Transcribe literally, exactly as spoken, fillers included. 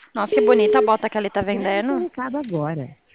Nossa, que bonita a bota que ele tá Chega no vendendo. mercado agora.